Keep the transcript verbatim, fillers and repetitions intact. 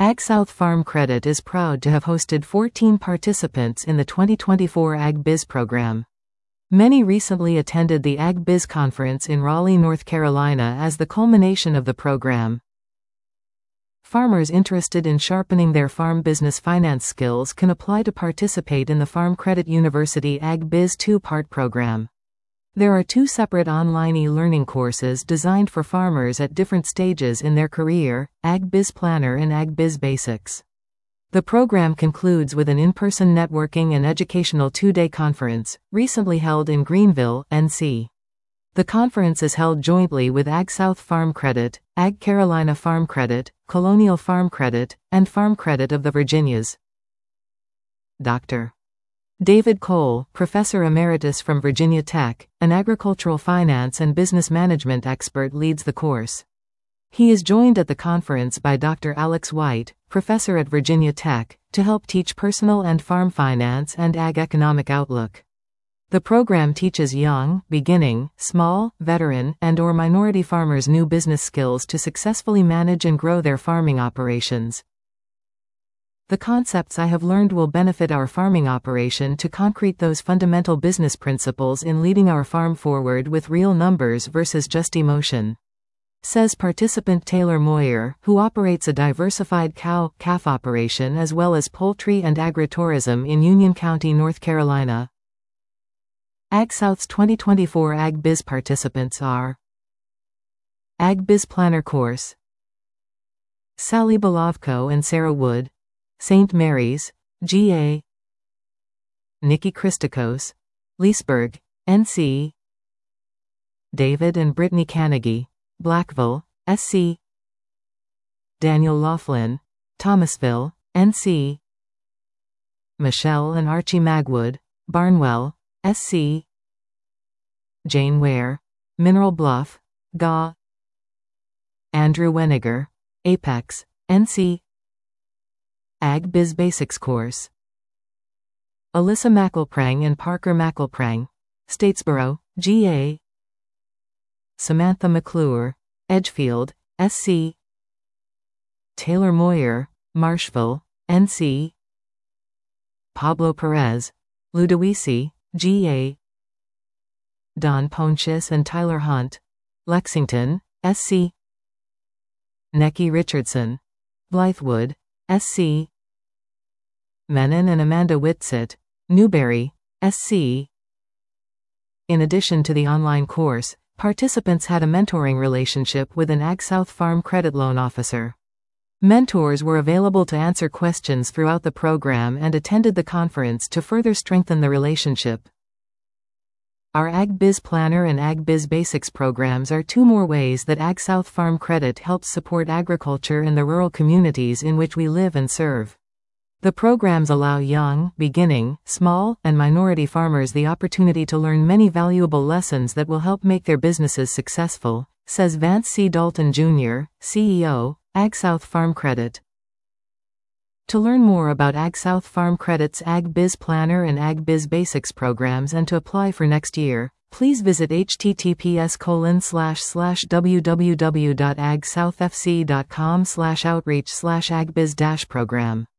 AgSouth Farm Credit is proud to have hosted fourteen participants in the twenty twenty-four AgBiz program. Many recently attended the AgBiz conference in Raleigh, North Carolina as the culmination of the program. Farmers interested in sharpening their farm business finance skills can apply to participate in the Farm Credit University AgBiz two-part program. There are two separate online e-learning courses designed for farmers at different stages in their career, AgBiz Planner and AgBiz Basics. The program concludes with an in-person networking and educational two-day conference, recently held in Greenville, N C The conference is held jointly with AgSouth Farm Credit, Ag Carolina Farm Credit, Colonial Farm Credit, and Farm Credit of the Virginias. Doctor David Cole, Professor Emeritus from Virginia Tech, an agricultural finance and business management expert, leads the course. He is joined at the conference by Doctor Alex White, Professor at Virginia Tech, to help teach personal and farm finance and ag economic outlook. The program teaches young, beginning, small, veteran, and or minority farmers new business skills to successfully manage and grow their farming operations. The concepts I have learned will benefit our farming operation to concrete those fundamental business principles in leading our farm forward with real numbers versus just emotion, says participant Taylor Moyer, who operates a diversified cow-calf operation as well as poultry and agritourism in Union County, North Carolina. AgSouth's twenty twenty-four AgBiz participants are AgBiz Planner Course, Sally Belovko and Sarah Wood, Saint Mary's, G A Nikki Christakos, Leesburg, N C David and Brittany Carnegie, Blackville, S C Daniel Laughlin, Thomasville, N C Michelle and Archie Magwood, Barnwell, S C Jane Ware, Mineral Bluff, G A Andrew Weniger, Apex, N C AgBiz Basics Course, Alyssa McElprang and Parker McElprang, Statesboro, G A Samantha McClure, Edgefield, S C Taylor Moyer, Marshville, N C Pablo Perez, Ludowici, G A Don Pontius and Tyler Hunt, Lexington, S C Necki Richardson, Blythewood, S C Menon and Amanda Whitsitt, Newberry, S C In addition to the online course, participants had a mentoring relationship with an AgSouth Farm Credit Loan officer. Mentors were available to answer questions throughout the program and attended the conference to further strengthen the relationship. Our AgBiz Planner and AgBiz Basics programs are two more ways that AgSouth Farm Credit helps support agriculture in the rural communities in which we live and serve. The programs allow young, beginning, small, and minority farmers the opportunity to learn many valuable lessons that will help make their businesses successful, says Vance C. Dalton Junior, C E O, AgSouth Farm Credit. To learn more about AgSouth Farm Credit's AgBiz Planner and AgBiz Basics programs and to apply for next year, please visit h t t p s colon slash slash w w w dot ag south f c dot com slash outreach slash agbiz dash program.